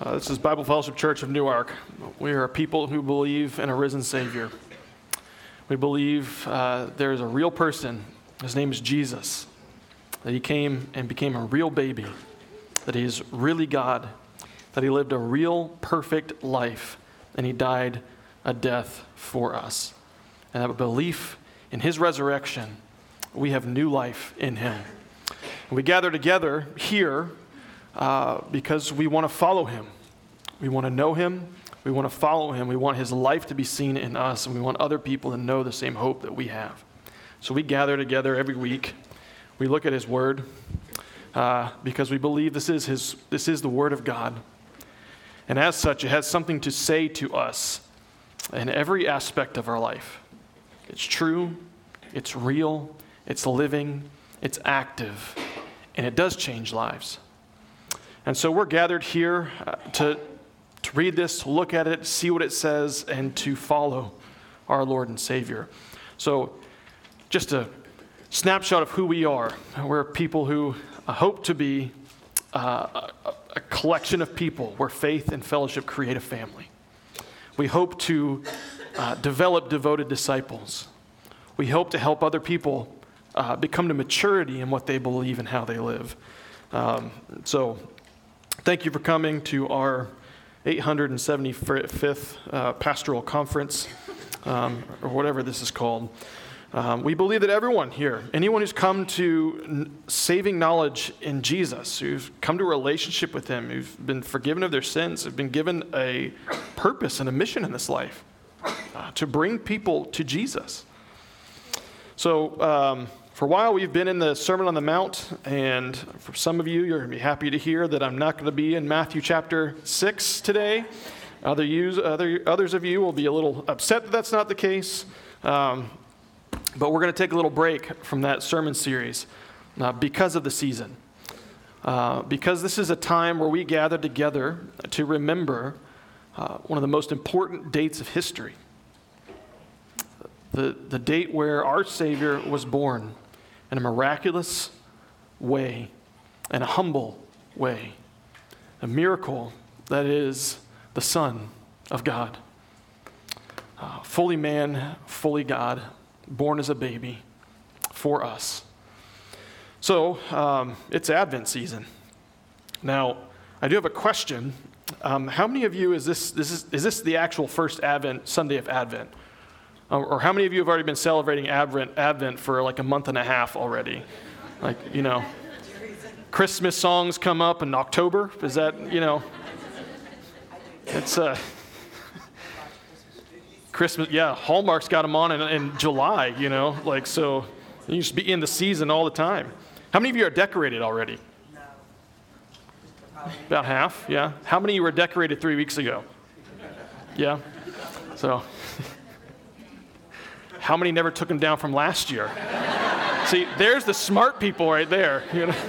This is Bible Fellowship Church of Newark. We are a people who believe in a risen Savior. We believe there is a real person. His name is Jesus. That he came and became a real baby. That he is really God. That he lived a real, perfect life. And he died a death for us. And that belief in his resurrection, we have new life in him. And we gather together here because we want to follow him. We want to know him. We want to follow him. We want his life to be seen in us, and we want other people to know the same hope that we have. So we gather together every week. We look at his word because we believe this is the word of God. And as such, it has something to say to us in every aspect of our life. It's true, it's real, it's living, it's active, and it does change lives. And so we're gathered here to read this, to look at it, see what it says, and to follow our Lord and Savior. So just a snapshot of who we are. We're people who hope to be a collection of people where faith and fellowship create a family. We hope to develop devoted disciples. We hope to help other people become to maturity in what they believe and how they live. So thank you for coming to our 875th pastoral conference, or whatever this is called. We believe that everyone here, anyone who's come to saving knowledge in Jesus, who've come to a relationship with him, who've been forgiven of their sins, have been given a purpose and a mission in this life to bring people to Jesus. So for a while, we've been in the Sermon on the Mount, and for some of you, you're going to be happy to hear that I'm not going to be in Matthew chapter 6 today. Others of you will be a little upset that that's not the case. But we're going to take a little break from that sermon series because of the season. Because this is a time where we gather together to remember one of the most important dates of history. The date where our Savior was born in a miraculous way, in a humble way. A miracle that is the Son of God. Fully man, fully God, born as a baby for us. So, it's Advent season. Now, I do have a question. How many of you, is this the actual first Advent, Sunday of Advent? Or how many of you have already been celebrating Advent for like a month and a half already? Like, Christmas songs come up in October. Is that, it's Christmas, yeah, Hallmark's got them on in July, so you just be in the season all the time. How many of you are decorated already? No. About half, yeah. How many of you were decorated 3 weeks ago? Yeah, so... How many never took them down from last year? See, there's the smart people right there.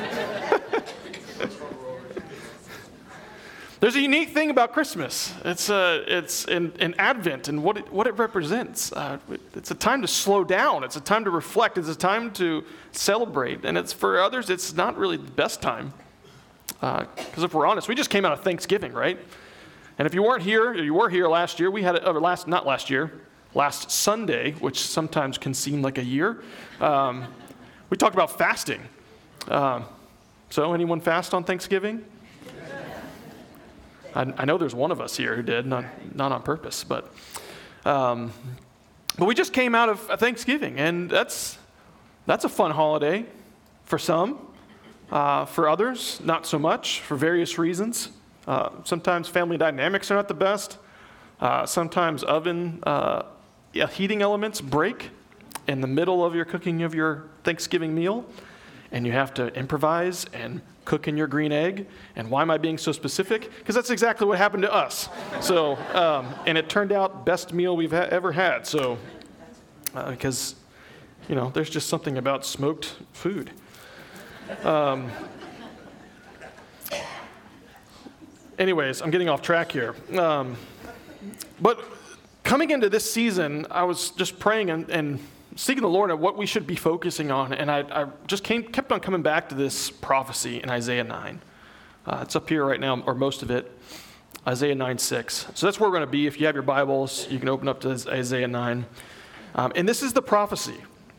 There's a unique thing about Christmas. It's in Advent and what it represents. It's a time to slow down. It's a time to reflect. It's a time to celebrate. And it's for others, it's not really the best time. Because if we're honest, we just came out of Thanksgiving, right? And if you weren't here, or you were here last year, we had last Sunday, which sometimes can seem like a year, we talked about fasting. So anyone fast on Thanksgiving? I know there's one of us here who did, not on purpose, but we just came out of Thanksgiving, and that's a fun holiday for some. For others, not so much, for various reasons. Sometimes family dynamics are not the best. Sometimes heating elements break in the middle of your cooking of your Thanksgiving meal, and you have to improvise and cook in your green egg. And why am I being so specific? Because that's exactly what happened to us. So, and it turned out best meal we've ever had. So, because, there's just something about smoked food. Anyways, I'm getting off track here. But coming into this season, I was just praying and seeking the Lord at what we should be focusing on, and I just kept on coming back to this prophecy in Isaiah 9. It's up here right now, or most of it. Isaiah 9:6. So that's where we're going to be. If you have your Bibles, you can open up to Isaiah 9. And this is the prophecy.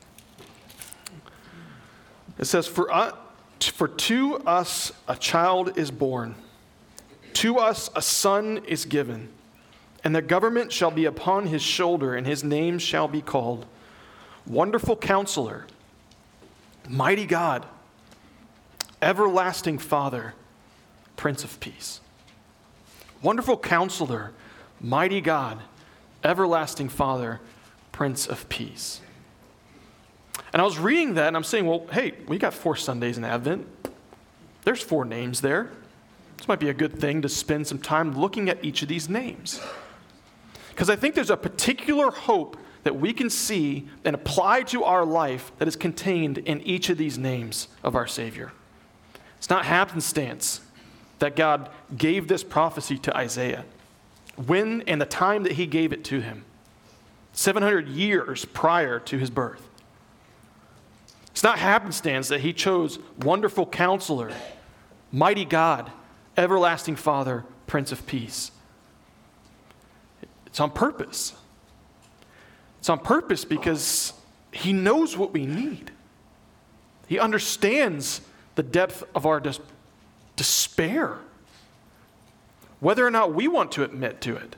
It says, For to us a child is born, to us a son is given, and the government shall be upon his shoulder, and his name shall be called Wonderful Counselor, Mighty God, Everlasting Father, Prince of Peace. Wonderful Counselor, Mighty God, Everlasting Father, Prince of Peace. And I was reading that and I'm saying, well, hey, we got 4 Sundays in Advent. There's 4 names there. This might be a good thing to spend some time looking at each of these names. Because I think there's a particular hope that we can see and apply to our life that is contained in each of these names of our Savior. It's not happenstance that God gave this prophecy to Isaiah. When and the time that he gave it to him. 700 years prior to his birth. It's not happenstance that he chose Wonderful Counselor, Mighty God, Everlasting Father, Prince of Peace. It's on purpose. It's on purpose because he knows what we need. He understands the depth of our despair, whether or not we want to admit to it.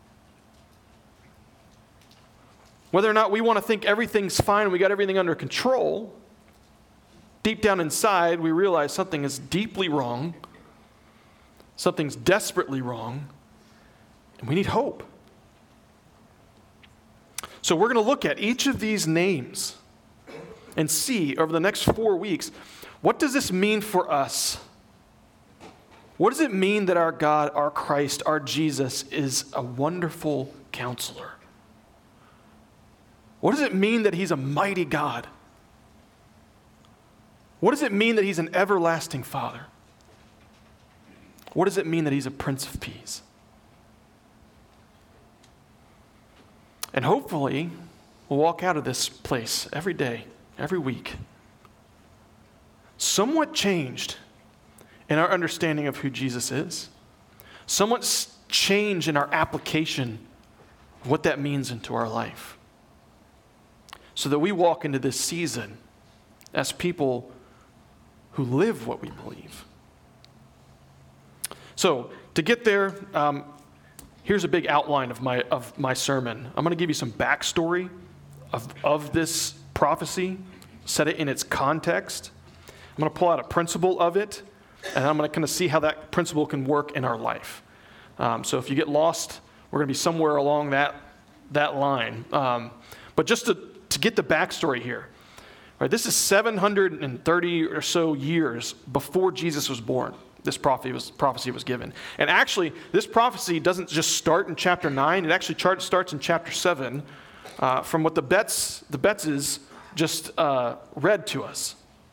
Whether or not we want to think everything's fine, we got everything under control, deep down inside, we realize something is deeply wrong, something's desperately wrong, and we need hope. So we're going to look at each of these names and see over the next 4 weeks, what does this mean for us? What does it mean that our God, our Christ, our Jesus is a wonderful counselor? What does it mean that he's a mighty God? What does it mean that he's an everlasting Father? What does it mean that he's a Prince of Peace? And hopefully, we'll walk out of this place every day, every week, somewhat changed in our understanding of who Jesus is, somewhat changed in our application of what that means into our life, so that we walk into this season as people who live what we believe. So, to get there, here's a big outline of my sermon. I'm going to give you some backstory of this prophecy, set it in its context. I'm going to pull out a principle of it, and I'm going to kind of see how that principle can work in our life. So if you get lost, we're going to be somewhere along that line. But just to get the backstory here, right? This is 730 or so years before Jesus was born. This prophecy was given. And actually, this prophecy doesn't just start in chapter 9. It actually starts in chapter 7 from what the Betzes just read to us.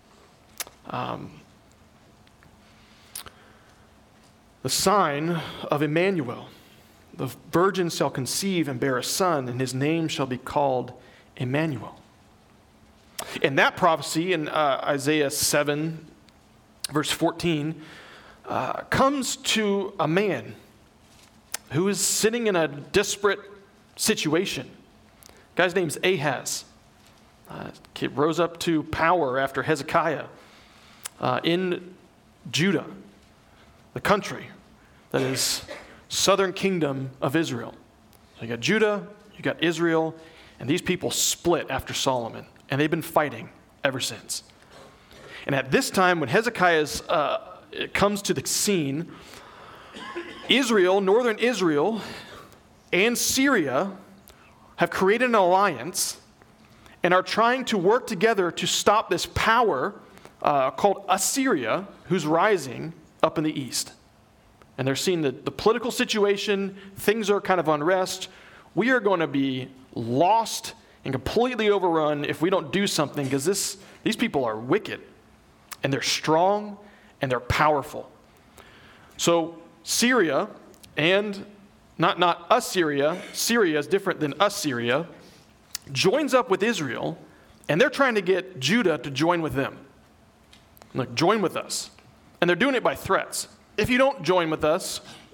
The sign of Emmanuel. The virgin shall conceive and bear a son, and his name shall be called Emmanuel. In that prophecy, in Isaiah 7, verse 14, comes to a man who is sitting in a desperate situation. The guy's name's Ahaz. He rose up to power after Hezekiah in Judah, the country that is southern kingdom of Israel. So you got Judah, you got Israel, and these people split after Solomon, and they've been fighting ever since. And at this time, when Hezekiah comes to the scene, Israel, northern Israel, and Syria have created an alliance and are trying to work together to stop this power called Assyria, who's rising up in the east. And they're seeing the political situation, things are kind of unrest. We are going to be lost and completely overrun if we don't do something, because these people are wicked, and they're strong, and they're powerful. So Syria, and not Assyria, Syria is different than Assyria, joins up with Israel, and they're trying to get Judah to join with them. Like, join with us. And they're doing it by threats. If you don't join with us,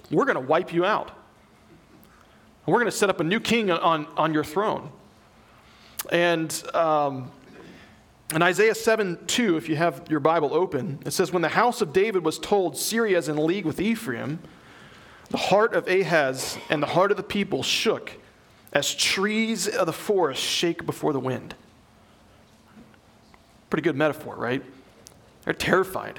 we're going to wipe you out. And we're going to set up a new king on your throne. And in Isaiah 7:2, if you have your Bible open, it says, when the house of David was told Syria is in league with Ephraim, the heart of Ahaz and the heart of the people shook as trees of the forest shake before the wind. Pretty good metaphor, right? They're terrified.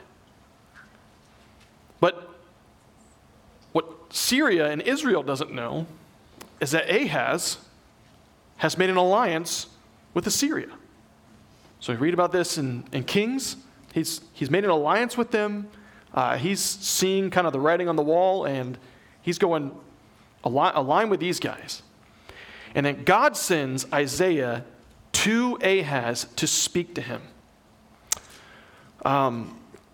But what Syria and Israel doesn't know is that Ahaz has made an alliance with Assyria. So we read about this in Kings. He's made an alliance with them. He's seeing kind of the writing on the wall, and he's going align with these guys. And then God sends Isaiah to Ahaz to speak to him. And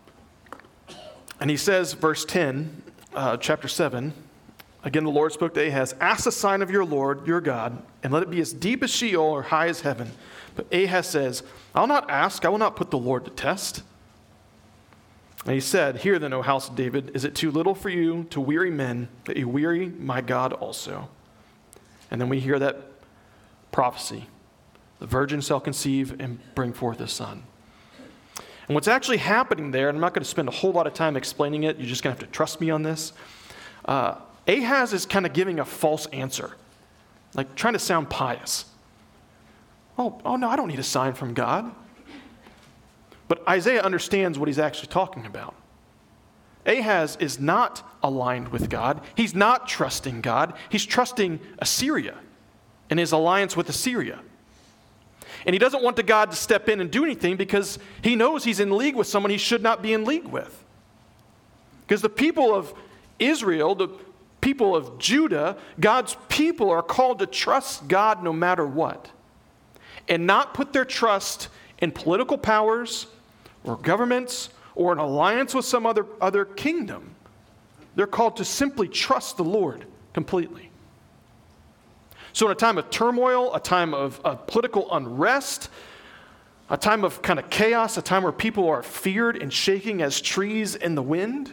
he says, verse 10, chapter 7, again, the Lord spoke to Ahaz, ask the sign of your Lord, your God, and let it be as deep as Sheol or high as heaven. But Ahaz says, I'll not ask, I will not put the Lord to test. And he said, hear then, O house of David, is it too little for you to weary men, that you weary my God also? And then we hear that prophecy. The virgin shall conceive and bring forth a son. And what's actually happening there, and I'm not going to spend a whole lot of time explaining it, you're just going to have to trust me on this. Ahaz is kind of giving a false answer, like trying to sound pious. Oh no, I don't need a sign from God. But Isaiah understands what he's actually talking about. Ahaz is not aligned with God. He's not trusting God. He's trusting Assyria and his alliance with Assyria. And he doesn't want the God to step in and do anything because he knows he's in league with someone he should not be in league with. Because the people of Israel, the people of Judah, God's people are called to trust God no matter what. And not put their trust in political powers or governments or an alliance with some other kingdom. They're called to simply trust the Lord completely. So in a time of turmoil, a time of political unrest, a time of kind of chaos, a time where people are feared and shaking as trees in the wind,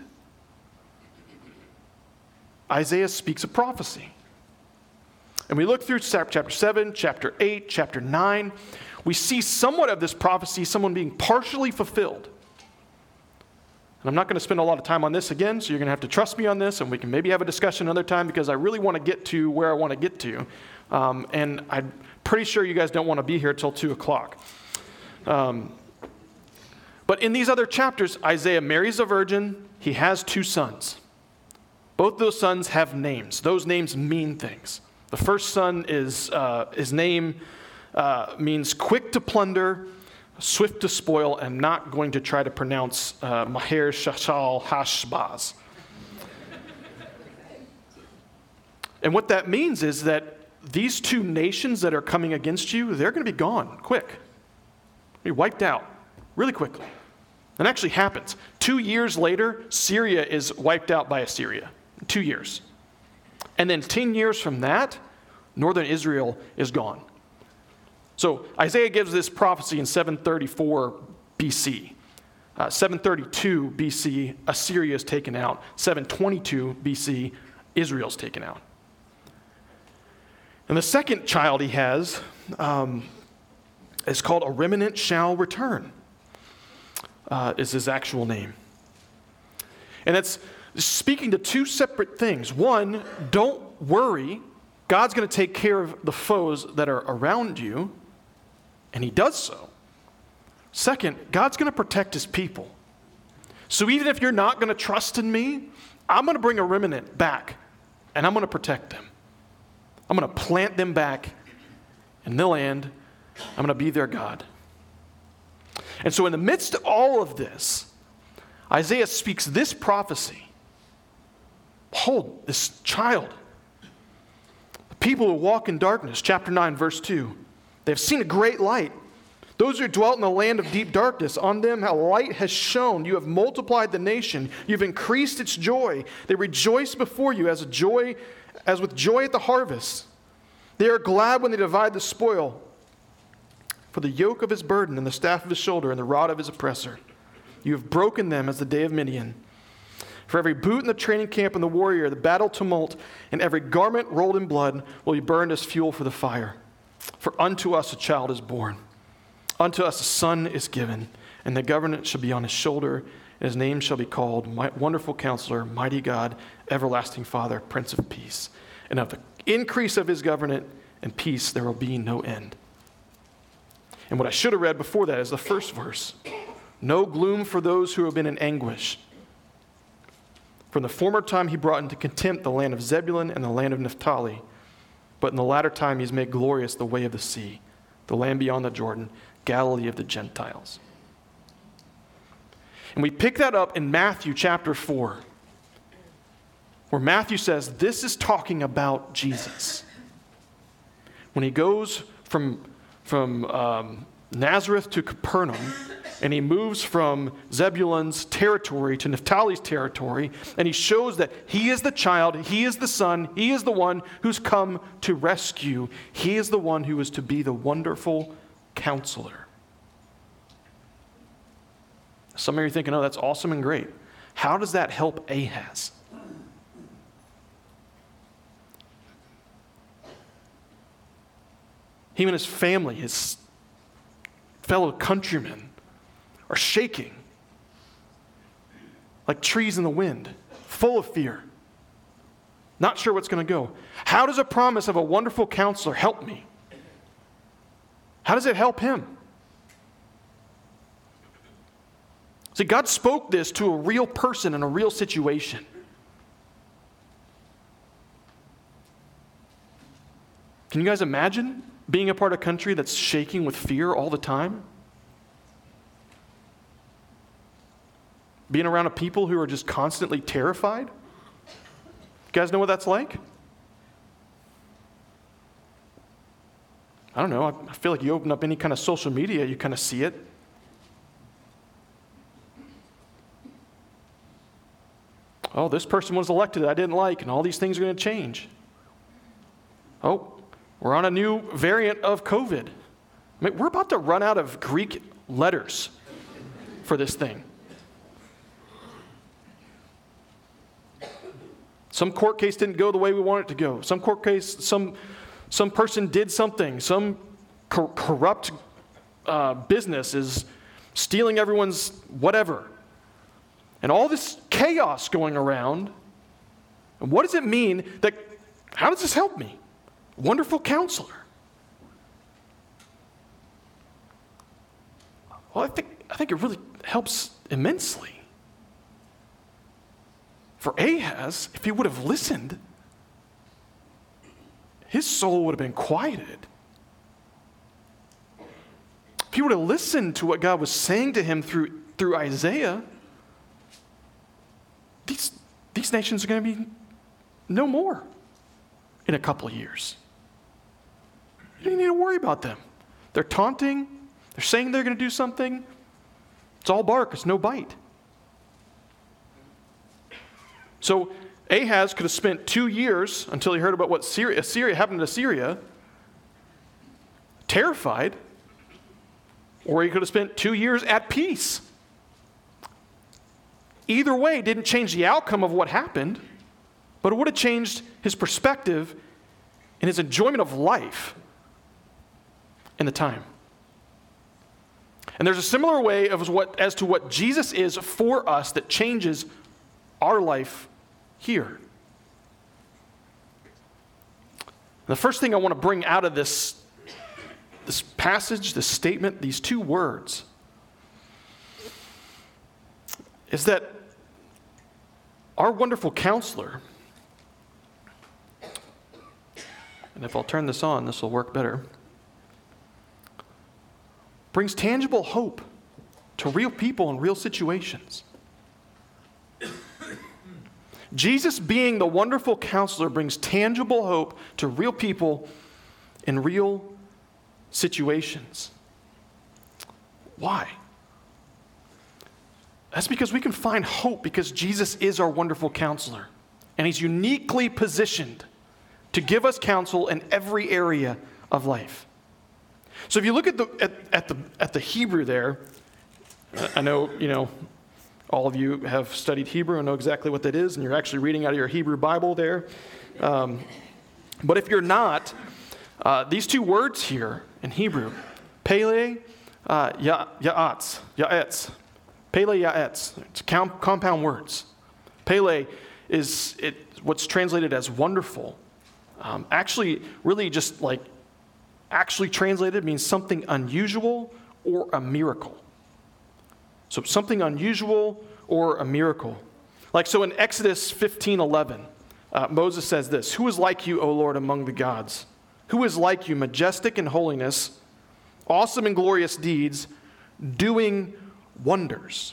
Isaiah speaks a prophecy. And we look through chapter 7, chapter 8, chapter 9. We see somewhat of this prophecy, someone being partially fulfilled. And I'm not going to spend a lot of time on this again, so you're going to have to trust me on this, and we can maybe have a discussion another time because I really want to get to where I want to get to. And I'm pretty sure you guys don't want to be here till 2 o'clock. But in these other chapters, Isaiah marries a virgin. He has 2 sons. Both those sons have names. Those names mean things. The first son is, his name means quick to plunder, swift to spoil, and not going to try to pronounce Maher Shashal Hashbaz. And what that means is that these 2 nations that are coming against you, they're going to be gone quick. Be wiped out really quickly. That actually happens. 2 years later, Syria is wiped out by Assyria. 2 years. And then 10 years from that, northern Israel is gone. So Isaiah gives this prophecy in 734 BC. 732 BC, Assyria is taken out. 722 BC, Israel's taken out. And the second child he has is called A Remnant Shall Return, is his actual name. And it's speaking to 2 separate things. One, don't worry. God's going to take care of the foes that are around you, and he does so. Second, God's going to protect his people. So even if you're not going to trust in me, I'm going to bring a remnant back, and I'm going to protect them. I'm going to plant them back in the land. I'm going to be their God. And so in the midst of all of this, Isaiah speaks this prophecy. Behold, this child. The people who walk in darkness, chapter 9, verse 2. They have seen a great light. Those who dwelt in the land of deep darkness, on them a light has shone. You have multiplied the nation. You've increased its joy. They rejoice before you as with joy at the harvest. They are glad when they divide the spoil. For the yoke of his burden and the staff of his shoulder and the rod of his oppressor. You have broken them as the day of Midian. For every boot in the training camp and the warrior, the battle tumult, and every garment rolled in blood will be burned as fuel for the fire. For unto us a child is born, unto us a son is given, and the government shall be on his shoulder, and his name shall be called Wonderful Counselor, Mighty God, Everlasting Father, Prince of Peace. And of the increase of his government and peace there will be no end. And what I should have read before that is the first verse. No gloom for those who have been in anguish. From the former time he brought into contempt the land of Zebulun and the land of Naphtali. But in the latter time he has made glorious the way of the sea, the land beyond the Jordan, Galilee of the Gentiles. And we pick that up in Matthew chapter 4, where Matthew says this is talking about Jesus. When he goes from Nazareth to Capernaum, and he moves from Zebulun's territory to Naphtali's territory, and he shows that he is the child, he is the son, he is the one who's come to rescue. He is the one who is to be the wonderful counselor. Some of you are thinking, oh, that's awesome and great. How does that help Ahaz? Him and his family, his fellow countrymen, are shaking like trees in the wind, full of fear, not sure what's going to go. How does a promise of a wonderful counselor help me? How does it help him? See, God spoke this to a real person in a real situation. Can you guys imagine being a part of a country that's shaking with fear all the time? Being around a people who are just constantly terrified? You guys know what that's like? I don't know. I feel like you open up any kind of social media, you kind of see it. Oh, this person was elected that I didn't like, and all these things are going to change. Oh, we're on a new variant of COVID. I mean, we're about to run out of Greek letters for this thing. Some court case didn't go the way we want it to go. Some court case, some person did something. Some corrupt business is stealing everyone's whatever. And all this chaos going around. And what does it mean that, how does this help me? Wonderful counselor. Well, I think it really helps immensely. For Ahaz, if he would have listened, his soul would have been quieted. If he would have listened to what God was saying to him through Isaiah, these nations are going to be no more in a couple of years. You don't need to worry about them. They're taunting. They're saying they're going to do something. It's all bark. It's no bite. So Ahaz could have spent 2 years until he heard about what Assyria happened to Syria, terrified, or he could have spent 2 years at peace. Either way didn't change the outcome of what happened, but it would have changed his perspective and his enjoyment of life in the time. And there's a similar way as to what Jesus is for us that changes our life here. The first thing I want to bring out of this passage, this statement, these two words, is that our wonderful counselor, and if I'll turn this on, this will work better, brings tangible hope to real people in real situations. Jesus being the wonderful counselor brings tangible hope to real people in real situations. Why? That's because we can find hope because Jesus is our wonderful counselor. And he's uniquely positioned to give us counsel in every area of life. So if you look at the Hebrew there, I know, All of you have studied Hebrew and know exactly what that is, and you're actually reading out of your Hebrew Bible there. But if you're not, these two words here in Hebrew, Pele, Ya'etz. Pele, Ya'etz. It's compound words. Pele is what's translated as wonderful. Actually translated means something unusual or a miracle. So something unusual or a miracle. So in Exodus 15:11, Moses says this, "Who is like you, O Lord, among the gods? Who is like you, majestic in holiness, awesome in glorious deeds, doing wonders?"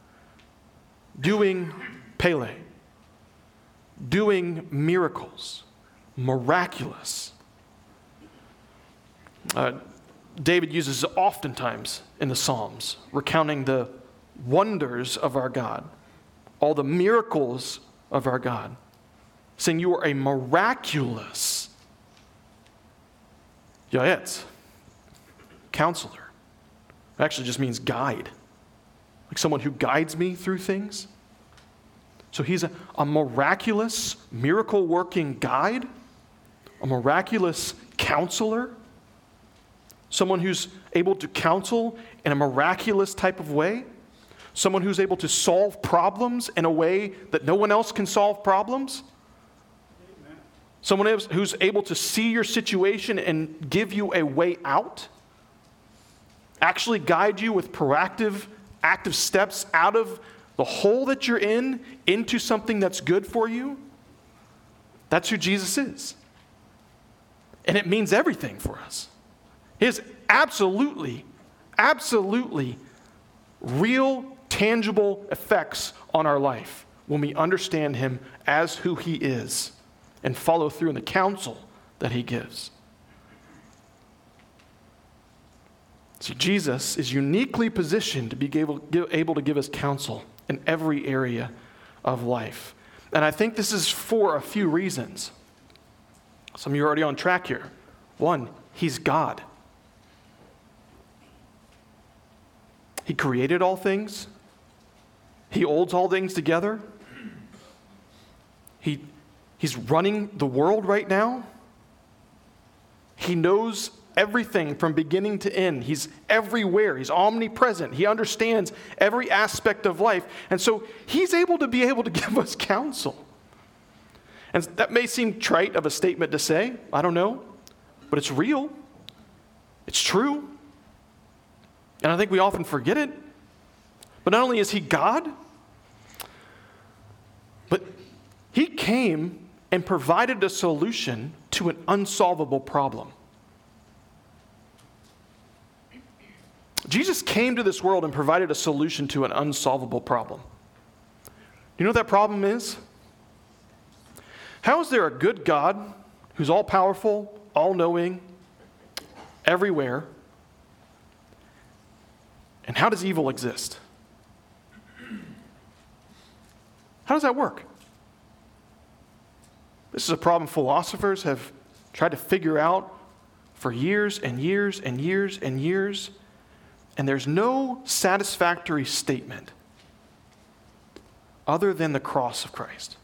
Doing Pele. Doing miracles. Miraculous. David uses it oftentimes in the Psalms, recounting the wonders of our God, all the miracles of our God, saying you are a miraculous Ya'etz, counselor. It actually just means guide, like someone who guides me through things. So he's a miraculous, miracle-working guide, a miraculous counselor, someone who's able to counsel in a miraculous type of way, someone who's able to solve problems in a way that no one else can solve problems, someone who's able to see your situation and give you a way out, actually guide you with proactive, active steps out of the hole that you're in into something that's good for you. That's who Jesus is. And it means everything for us. He has absolutely real, tangible effects on our life when we understand him as who he is and follow through in the counsel that he gives. See, Jesus is uniquely positioned to be able to give us counsel in every area of life. And I think this is for a few reasons. Some of you are already on track here. One, he's God. He created all things. He holds all things together. He's running the world right now. He knows everything from beginning to end. He's everywhere. He's omnipresent. He understands every aspect of life. And so he's able to give us counsel. And that may seem trite of a statement to say. I don't know. But it's real. It's true. And I think we often forget it. But not only is he God, but he came and provided a solution to an unsolvable problem. Jesus came to this world and provided a solution to an unsolvable problem. Do you know what that problem is? How is there a good God who's all-powerful, all-knowing, everywhere, and how does evil exist? How does that work? This is a problem philosophers have tried to figure out for years and years and years and years. And there's no satisfactory statement other than the cross of Christ.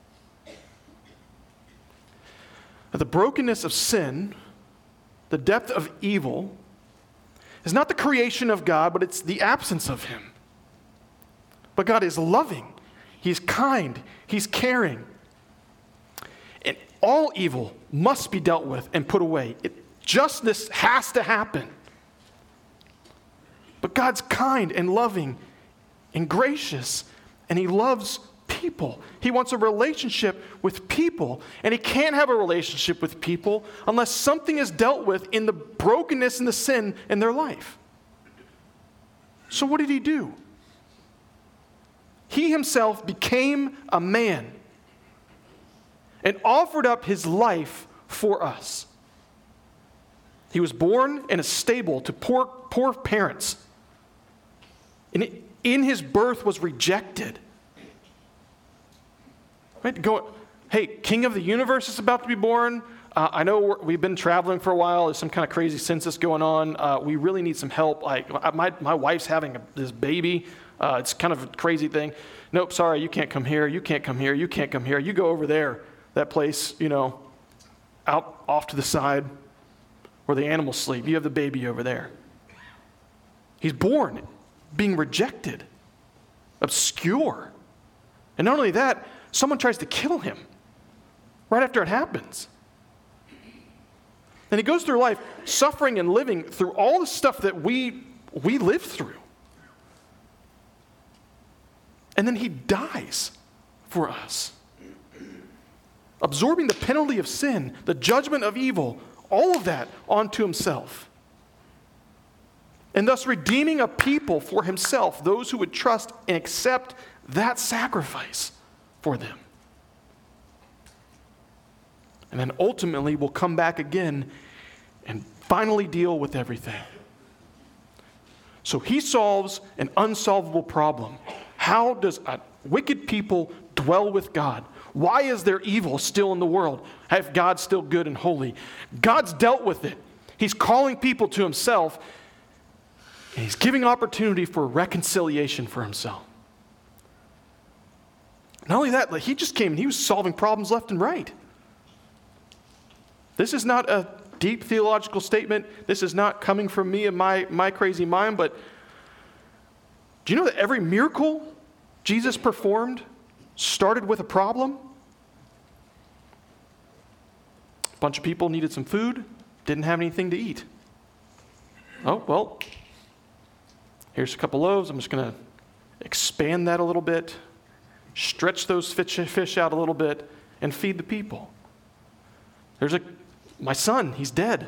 The brokenness of sin, the depth of evil, is not the creation of God, but it's the absence of him. But God is loving. He's kind. He's caring. And all evil must be dealt with and put away. Justice has to happen. But God's kind and loving and gracious, and he loves people. He wants a relationship with people, and he can't have a relationship with people unless something is dealt with in the brokenness and the sin in their life. So what did he do? He himself became a man and offered up his life for us. He was born in a stable to poor parents. And in his birth was rejected. Right? Hey, King of the universe is about to be born. I know we've been traveling for a while. There's some kind of crazy census going on. We really need some help. My wife's having this baby. It's kind of a crazy thing. Nope, sorry, you can't come here. You can't come here. You can't come here. You go over there, that place, out off to the side where the animals sleep. You have the baby over there. He's born being rejected, obscure. And not only that, someone tries to kill him right after it happens. And he goes through life suffering and living through all the stuff that we live through. And then he dies for us, absorbing the penalty of sin, the judgment of evil, all of that onto himself. And thus redeeming a people for himself, those who would trust and accept that sacrifice for them. And then ultimately will come back again and finally deal with everything. So he solves an unsolvable problem. How does a wicked people dwell with God? Why is there evil still in the world? If God's still good and holy? God's dealt with it. He's calling people to himself, and he's giving opportunity for reconciliation for himself. Not only that, he just came and he was solving problems left and right. This is not a deep theological statement. This is not coming from me and my crazy mind, but do you know that every miracle Jesus performed started with a problem? A bunch of people needed some food, didn't have anything to eat. Oh, well, here's a couple loaves. I'm just going to expand that a little bit, stretch those fish out a little bit, and feed the people. My son, he's dead.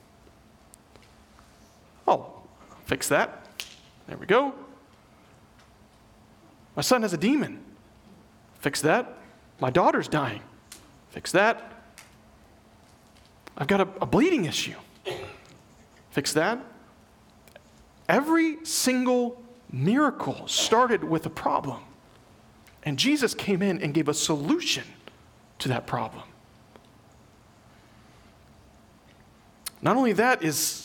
Oh, fix that. There we go. My son has a demon. Fix that. My daughter's dying. Fix that. I've got a bleeding issue. Fix that. Every single miracle started with a problem. And Jesus came in and gave a solution to that problem. Not only that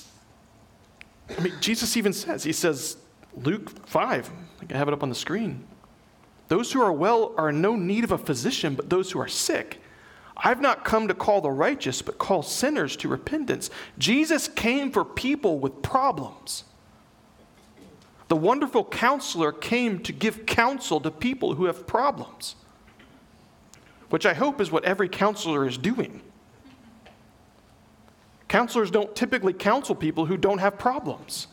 Jesus even says, Luke 5, I can have it up on the screen. Those who are well are in no need of a physician, but those who are sick. I've not come to call the righteous, but call sinners to repentance. Jesus came for people with problems. The wonderful counselor came to give counsel to people who have problems, which I hope is what every counselor is doing. Counselors don't typically counsel people who don't have problems.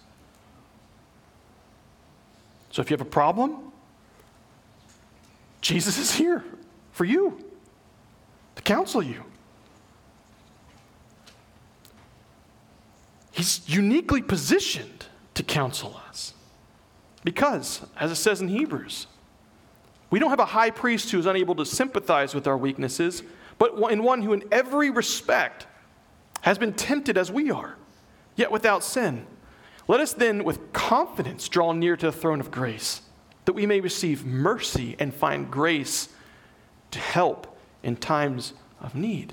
So if you have a problem, Jesus is here for you to counsel you. He's uniquely positioned to counsel us because, as it says in Hebrews, we don't have a high priest who is unable to sympathize with our weaknesses, but in one who in every respect has been tempted as we are, yet without sin. Let us then with confidence draw near to the throne of grace, that we may receive mercy and find grace to help in times of need.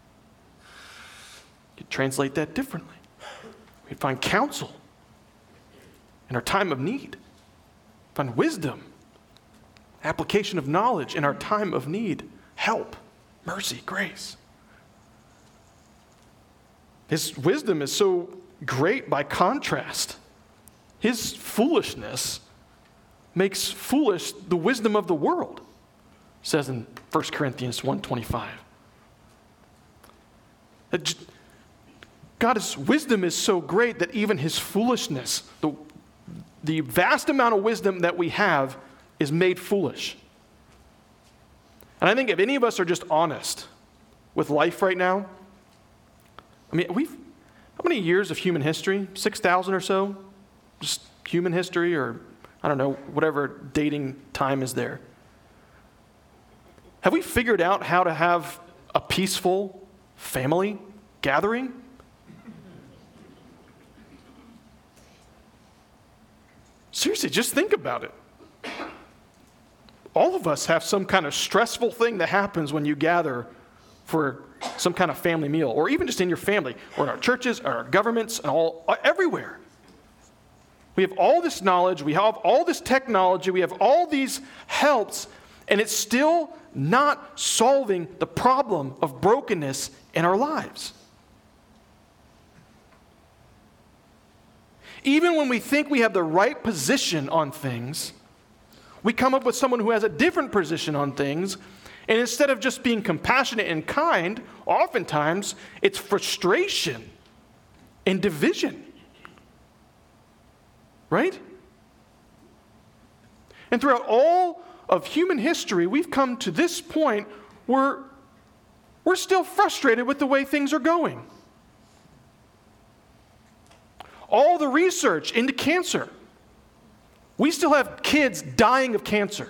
You could translate that differently. We'd find counsel in our time of need, find wisdom, application of knowledge in our time of need, help, mercy, grace. His wisdom is so great by contrast. His foolishness makes foolish the wisdom of the world, it says in 1 Corinthians 1:25. God's wisdom is so great that even his foolishness, the vast amount of wisdom that we have, is made foolish. And I think if any of us are just honest with life right now, how many years of human history? 6,000 or so? Just human history, or I don't know, whatever dating time is there. Have we figured out how to have a peaceful family gathering? Seriously, just think about it. All of us have some kind of stressful thing that happens when you gather for some kind of family meal, or even just in your family, or in our churches, or our governments, and everywhere. We have all this knowledge, we have all this technology, we have all these helps, and it's still not solving the problem of brokenness in our lives. Even when we think we have the right position on things, we come up with someone who has a different position on things, and instead of just being compassionate and kind, oftentimes it's frustration and division. Right? And throughout all of human history, we've come to this point where we're still frustrated with the way things are going. All the research into cancer, we still have kids dying of cancer.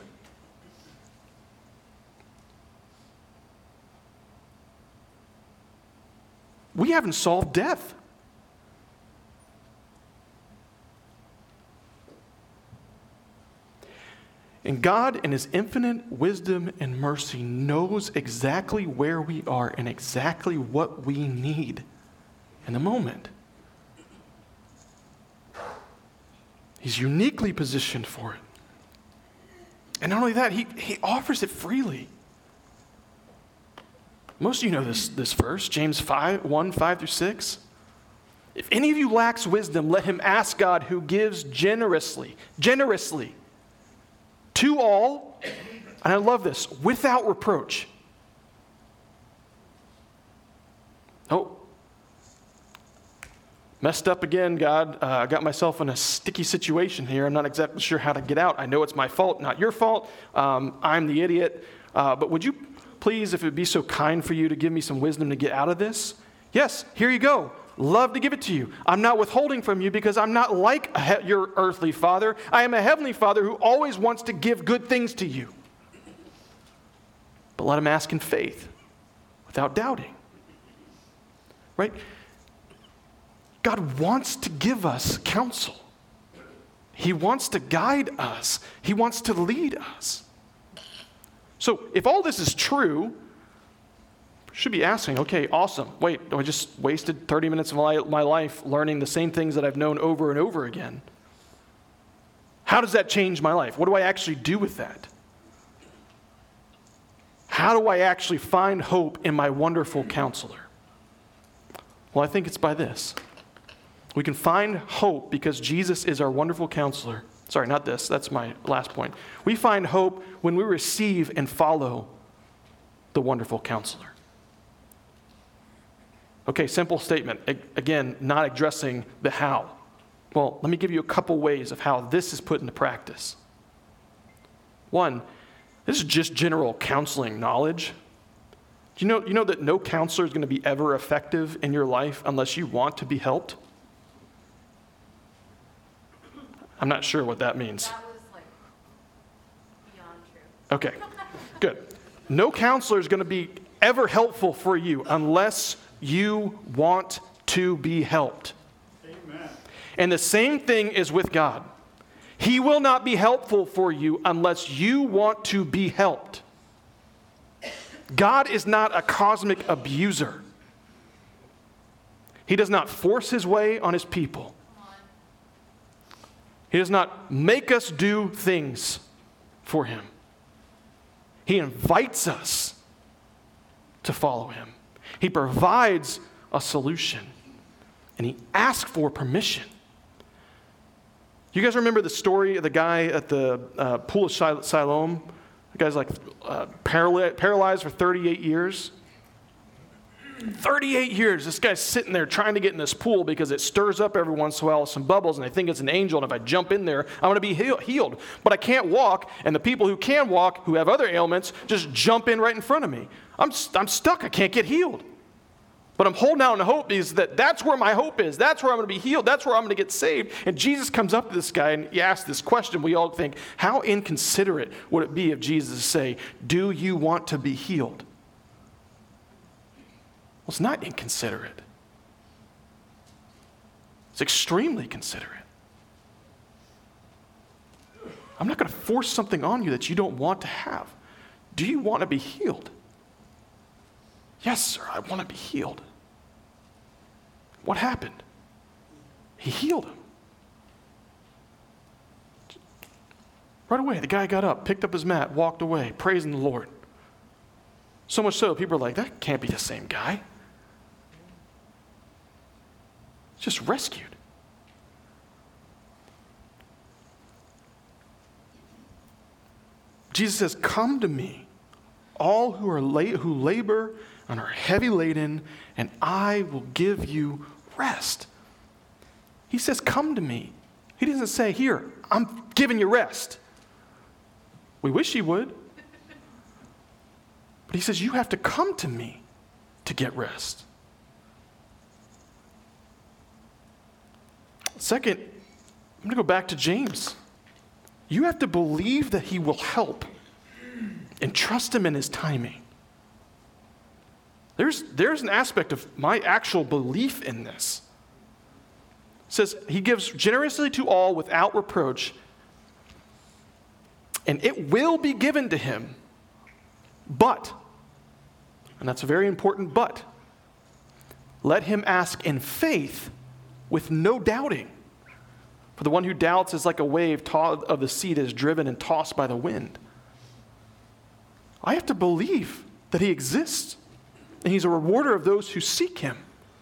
We haven't solved death. And God, in His infinite wisdom and mercy, knows exactly where we are and exactly what we need in the moment. He's uniquely positioned for it. And not only that, He offers it freely. Most of you know this verse, James 1:5-6. If any of you lacks wisdom, let him ask God, who gives generously to all, and I love this, without reproach. Oh, messed up again, God. I got myself in a sticky situation here. I'm not exactly sure how to get out. I know it's my fault, not your fault. I'm the idiot. But would you please, if it would be so kind for you, to give me some wisdom to get out of this? Yes, here you go. Love to give it to you. I'm not withholding from you because I'm not like your earthly father. I am a heavenly Father who always wants to give good things to you. But let him ask in faith, without doubting. Right? God wants to give us counsel. He wants to guide us. He wants to lead us. So if all this is true, should be asking, okay, awesome. Wait, I just wasted 30 minutes of my life learning the same things that I've known over and over again. How does that change my life? What do I actually do with that? How do I actually find hope in my wonderful counselor? Well, I think it's by this. We can find hope because Jesus is our wonderful counselor. Sorry, not this. That's my last point. We find hope when we receive and follow the wonderful counselor. Okay, simple statement. Again, not addressing the how. Well, let me give you a couple ways of how this is put into practice. One, this is just general counseling knowledge. Do you know that no counselor is going to be ever effective in your life unless you want to be helped? I'm not sure what that means. That was beyond true. Okay, good. No counselor is going to be ever helpful for you unless you want to be helped. Amen. And the same thing is with God. He will not be helpful for you unless you want to be helped. God is not a cosmic abuser. He does not force his way on his people. He does not make us do things for him. He invites us to follow him. He provides a solution, and he asks for permission. You guys remember the story of the guy at the pool of Siloam? The guy's paralyzed for 38 years. 38 years, this guy's sitting there trying to get in this pool because it stirs up every once in a while with some bubbles, and they think it's an angel, and if I jump in there, I'm going to be healed. But I can't walk, and the people who can walk, who have other ailments, just jump in right in front of me. I'm stuck. I can't get healed. But I'm holding out on hope is that's where my hope is. That's where I'm going to be healed. That's where I'm going to get saved. And Jesus comes up to this guy, and he asks this question. We all think, how inconsiderate would it be of Jesus to say, do you want to be healed? Well, it's not inconsiderate. It's extremely considerate. I'm not going to force something on you that you don't want to have. Do you want to be healed? Yes, sir, I want to be healed. What happened? He healed him. Right away, the guy got up, picked up his mat, walked away, praising the Lord. So much so, people are like, that can't be the same guy. Just rescued. Jesus says, come to me, all who labor and are heavy laden, and I will give you rest. He says, come to me. He doesn't say, here, I'm giving you rest. We wish he would. But he says, you have to come to me to get rest. Second, I'm going to go back to James. You have to believe that he will help and trust him in his timing. There's an aspect of my actual belief in this. It says, he gives generously to all without reproach, and it will be given to him. But, and that's a very important but, let him ask in faith with no doubting. For the one who doubts is like a wave of the sea that is driven and tossed by the wind. I have to believe that he exists, and he's a rewarder of those who seek him.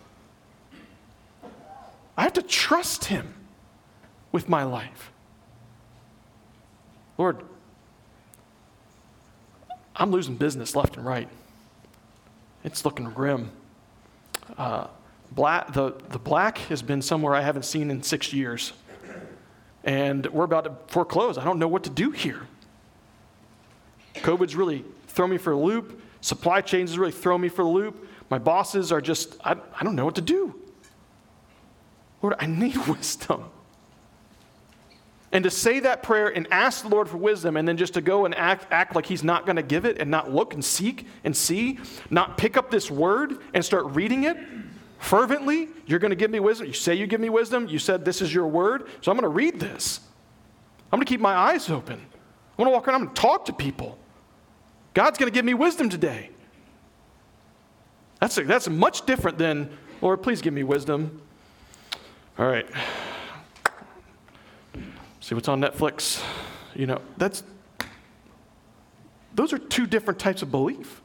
I have to trust him with my life. Lord, I'm losing business left and right. It's looking grim. The black has been somewhere I haven't seen in 6 years. And we're about to foreclose. I don't know what to do here. COVID's really thrown me for a loop. Supply chains has really thrown me for a loop. My bosses are just, I don't know what to do. Lord, I need wisdom. And to say that prayer and ask the Lord for wisdom and then just to go and act like he's not going to give it and not look and seek and see, not pick up this word and start reading it fervently. You're going to give me wisdom. You say you give me wisdom. You said this is your word. So I'm going to read this. I'm going to keep my eyes open. I'm going to walk around. I'm going to talk to people. God's going to give me wisdom today. That's much different than, Lord, please give me wisdom. All right. See what's on Netflix. You know, those are two different types of belief.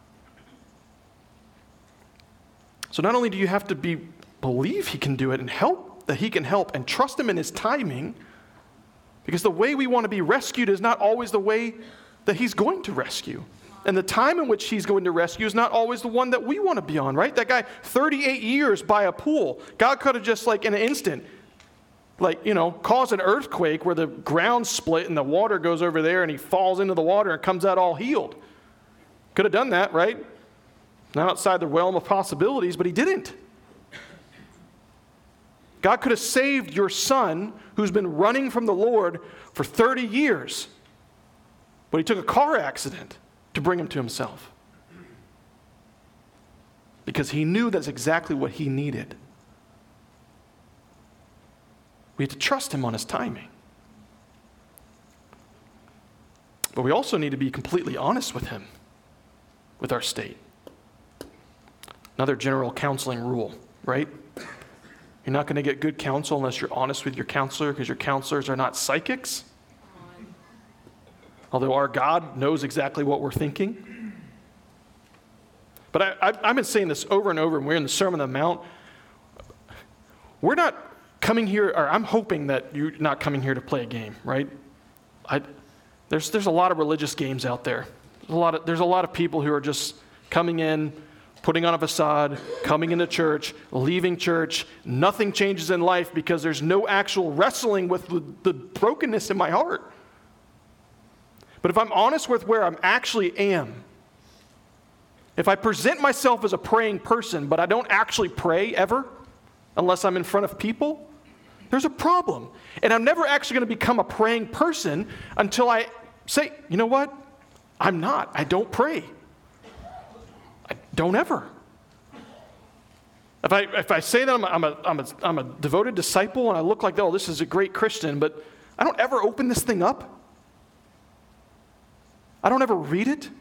So not only do you have to believe he can do it and help, that he can help, and trust him in his timing, because the way we want to be rescued is not always the way that he's going to rescue. And the time in which he's going to rescue is not always the one that we want to be on, right? That guy, 38 years by a pool. God could have just in an instant, caused an earthquake where the ground split and the water goes over there and he falls into the water and comes out all healed. Could have done that, right? Not outside the realm of possibilities, but he didn't. God could have saved your son who's been running from the Lord for 30 years, but he took a car accident to bring him to himself because he knew that's exactly what he needed. We have to trust him on his timing. But we also need to be completely honest with him, with our state. Another general counseling rule, right? You're not going to get good counsel unless you're honest with your counselor, because your counselors are not psychics. Although our God knows exactly what we're thinking. But I've been saying this over and over, and we're in the Sermon on the Mount. We're not coming here, or I'm hoping that you're not coming here to play a game, right? There's a lot of religious games out there. There's a lot of people who are just coming in, putting on a facade, coming into church, leaving church. Nothing changes in life because there's no actual wrestling with the brokenness in my heart. But if I'm honest with where I actually am, if I present myself as a praying person, but I don't actually pray ever, unless I'm in front of people, there's a problem. And I'm never actually going to become a praying person until I say, you know what? I'm not. I don't pray. I don't ever. If I say that I'm a devoted disciple and I look like, oh, this is a great Christian, but I don't ever open this thing up. I don't ever read it.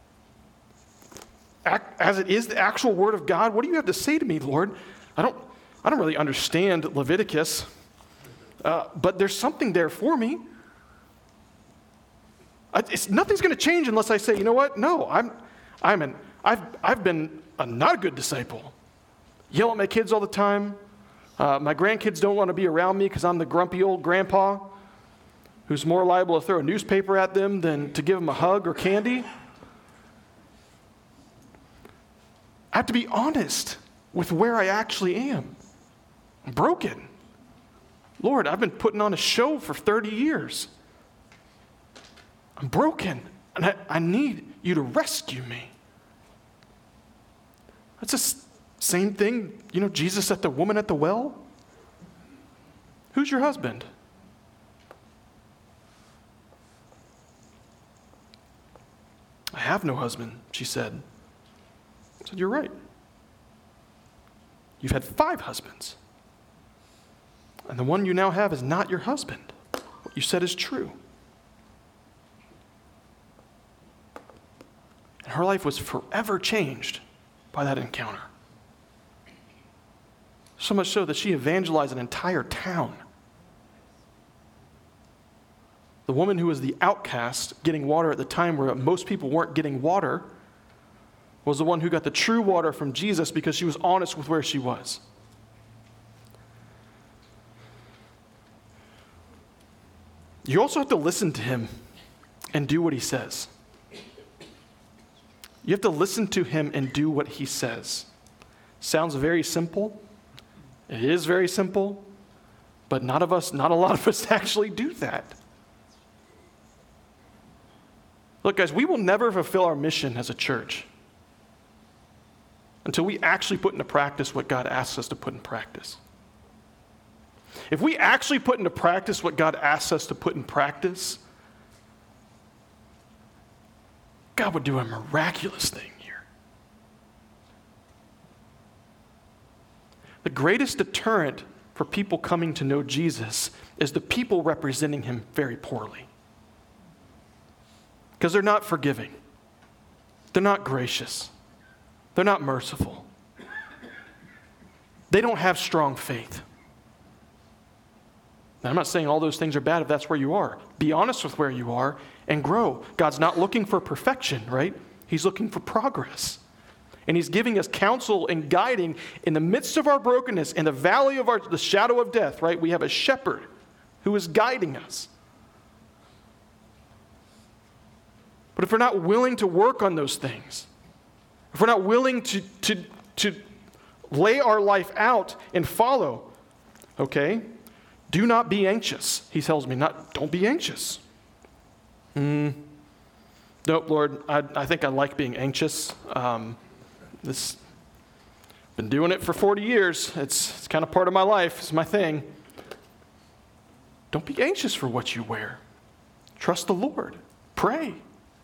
As it is the actual word of God, what do you have to say to me, Lord? I don't really understand Leviticus, but there's something there for me. Nothing's going to change unless I say, you know what? No, I've been a not a good disciple. Yell at my kids all the time. My grandkids don't want to be around me because I'm the grumpy old grandpa who's more liable to throw a newspaper at them than to give them a hug or candy. I have to be honest with where I actually am. I'm broken. Lord, I've been putting on a show for 30 years. I'm broken, and I need you to rescue me. That's the same thing, Jesus at the woman at the well. Who's your husband? I have no husband, she said. I said, you're right. You've had 5 husbands. And the one you now have is not your husband. What you said is true. And her life was forever changed by that encounter. So much so that she evangelized an entire town. The woman who was the outcast getting water at the time where most people weren't getting water was the one who got the true water from Jesus because she was honest with where she was. You also have to listen to him and do what he says. You have to listen to him and do what he says. Sounds very simple. It is very simple, but not a lot of us actually do that. Look, guys, we will never fulfill our mission as a church until we actually put into practice what God asks us to put in practice. If we actually put into practice what God asks us to put in practice, God would do a miraculous thing here. The greatest deterrent for people coming to know Jesus is the people representing him very poorly. Because they're not forgiving. They're not gracious. They're not merciful. They don't have strong faith. Now, I'm not saying all those things are bad if that's where you are. Be honest with where you are and grow. God's not looking for perfection, right? He's looking for progress. And he's giving us counsel and guiding in the midst of our brokenness, in the valley of the shadow of death, right? We have a shepherd who is guiding us. But if we're not willing to work on those things, if we're not willing to lay our life out and follow, okay, do not be anxious. He tells me, don't be anxious. Nope, Lord, I think I like being anxious. Been doing it for 40 years. It's kind of part of my life. It's my thing. Don't be anxious for what you wear. Trust the Lord. Pray.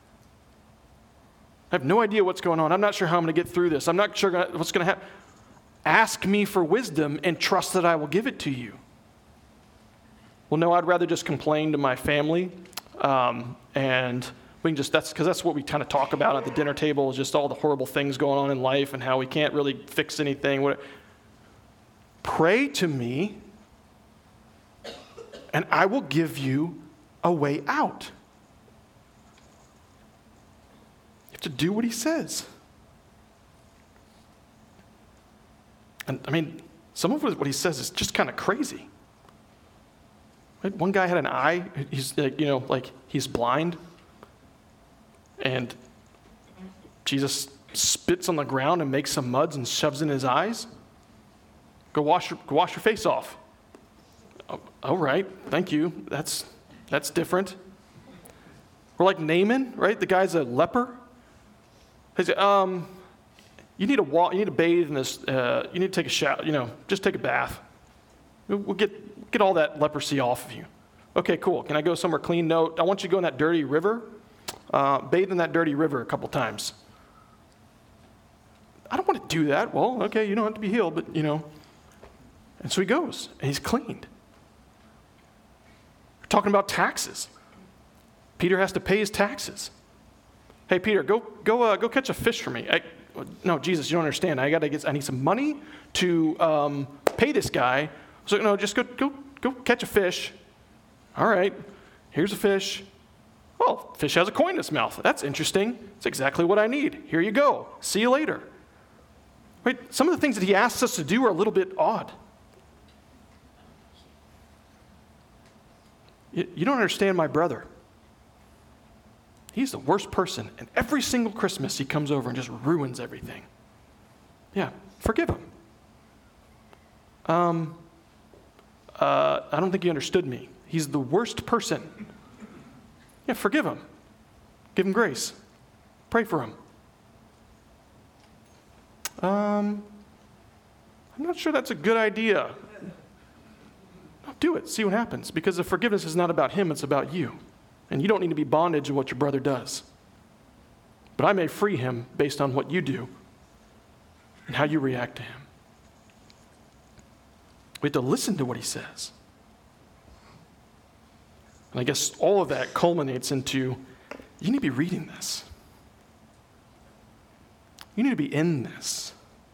I have no idea what's going on. I'm not sure how I'm going to get through this. I'm not sure what's going to happen. Ask me for wisdom and trust that I will give it to you. Well, no, I'd rather just complain to my family, and we can that's what we kind of talk about at the dinner table, is just all the horrible things going on in life and how we can't really fix anything. Pray to me, and I will give you a way out. You have to do what he says. And I mean, some of what he says is just kind of crazy. Right? One guy had an eye, he's he's blind, and Jesus spits on the ground and makes some muds and shoves in his eyes. Go wash your face off. Oh, all right, thank you. That's different. We're like Naaman, right? The guy's a leper. He said, you need to bathe in this. You need to take a shower. Just take a bath. We'll get all that leprosy off of you. Okay, cool. Can I go somewhere clean? No, I want you to go in that dirty river. Bathe in that dirty river a couple times. I don't want to do that. Well, okay, you don't have to be healed, but And so he goes, and he's cleaned. We're talking about taxes. Peter has to pay his taxes. Hey, Peter, go catch a fish for me. No, Jesus, you don't understand. I need some money to pay this guy. So no, just go catch a fish. All right, here's a fish. Well, fish has a coin in its mouth. That's interesting. It's exactly what I need. Here you go. See you later. Right? Some of the things that he asks us to do are a little bit odd. You don't understand my brother. He's the worst person, and every single Christmas he comes over and just ruins everything. Yeah, forgive him. I don't think you understood me. He's the worst person. Yeah, forgive him. Give him grace. Pray for him. I'm not sure that's a good idea. Do it. See what happens. Because the forgiveness is not about him, it's about you. And you don't need to be bondage of what your brother does. But I may free him based on what you do and how you react to him. We have to listen to what he says. And I guess all of that culminates into, you need to be reading this. You need to be in this.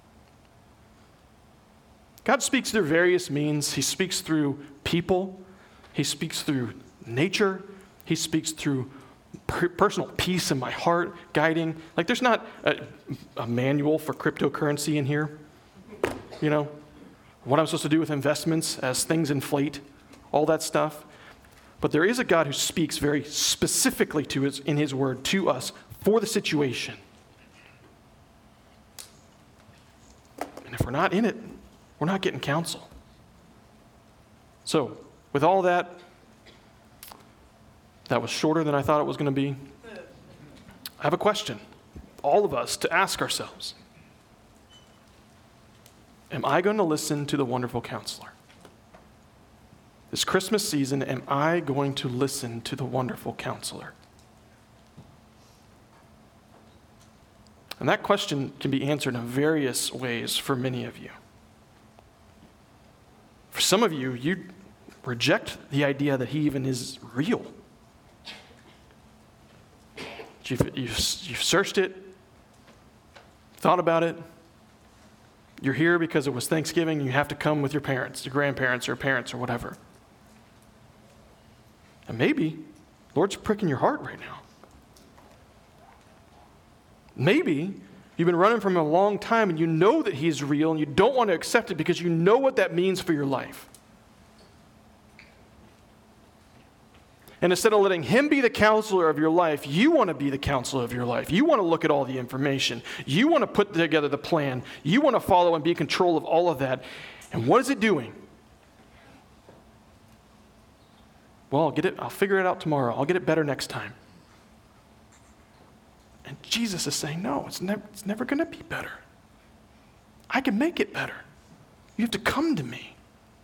God speaks through various means. He speaks through people. He speaks through nature. He speaks through personal peace in my heart, guiding. Like there's not a manual for cryptocurrency in here. You know, what I'm supposed to do with investments as things inflate, all that stuff. But there is a God who speaks very specifically in his word to us for the situation. And if we're not in it, we're not getting counsel. So, with all that was shorter than I thought it was going to be. I have a question, all of us, to ask ourselves. Am I going to listen to the wonderful counselor? This Christmas season, am I going to listen to the wonderful counselor? And that question can be answered in various ways for many of you. For some of you, you reject the idea that he even is real. You've searched it, thought about it. You're here because it was Thanksgiving. You have to come with your parents, your grandparents, or parents, or whatever. And maybe the Lord's pricking your heart right now. Maybe you've been running from him a long time and you know that he's real and you don't want to accept it because you know what that means for your life. And instead of letting him be the counselor of your life, you want to be the counselor of your life. You want to look at all the information. You want to put together the plan. You want to follow and be in control of all of that. And what is it doing? Well, I'll figure it out tomorrow. I'll get it better next time. And Jesus is saying, no, it's never going to be better. I can make it better. You have to come to me.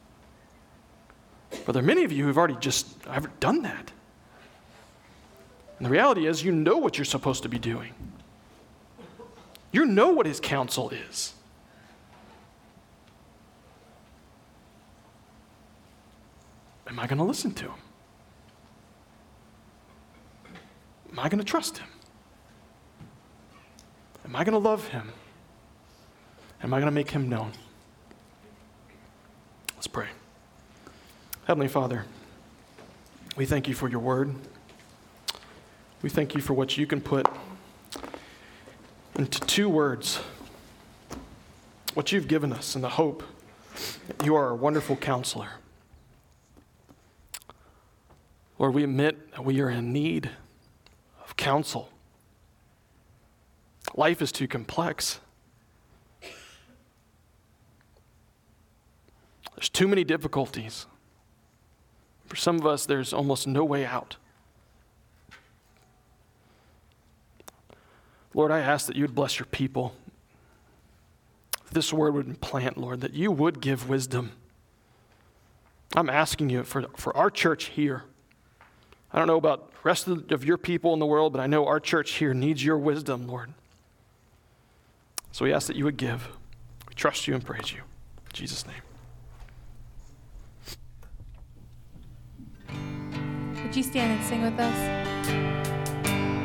But there are many of you who've already I've done that. And the reality is, you know what you're supposed to be doing. You know what his counsel is. Am I going to listen to him? Am I going to trust him? Am I going to love him? Am I going to make him known? Let's pray. Heavenly Father, we thank you for your word. We thank you for what you can put into 2 words, what you've given us and the hope that you are a wonderful counselor. Lord, we admit that we are in need of counsel. Life is too complex. There's too many difficulties. For some of us, there's almost no way out. Lord, I ask that you would bless your people. This word would implant, Lord, that you would give wisdom. I'm asking you for our church here. I don't know about the rest of your people in the world, but I know our church here needs your wisdom, Lord. So we ask that you would give. We trust you and praise you. In Jesus' name. Would you stand and sing with us?